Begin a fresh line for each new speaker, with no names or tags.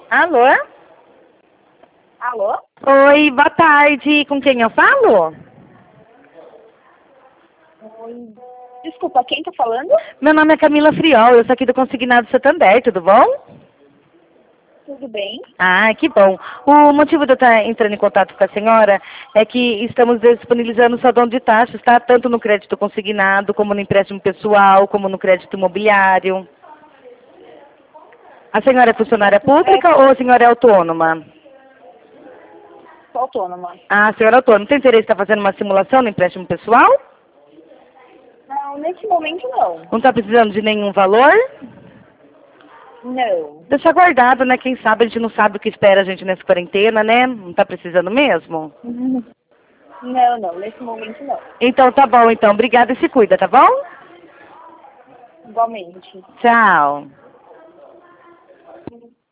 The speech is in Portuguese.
Alô?
Alô?
Oi, boa tarde. Com quem eu falo?
Oi. Desculpa, quem tá falando?
Meu nome é Camila Friol, eu sou aqui do Consignado Santander, tudo bom?
Tudo bem?
Ah, que bom. O motivo de eu estar entrando em contato com a senhora é que estamos disponibilizando o salão de taxas, tá? Tanto no crédito consignado, como no empréstimo pessoal, como no crédito imobiliário. A senhora é funcionária pública ou a senhora é autônoma?
Sou autônoma.
Ah, a senhora é autônoma. Tem interesse em estar fazendo uma simulação no empréstimo pessoal?
Não, nesse momento não.
Não está precisando de nenhum valor?
Não.
Deixa guardado, né? Quem sabe a gente não sabe o que espera a gente nessa quarentena, né? Não está precisando mesmo?
Não, nesse momento não.
Então tá bom, então. Obrigada e se cuida, tá bom?
Igualmente.
Tchau.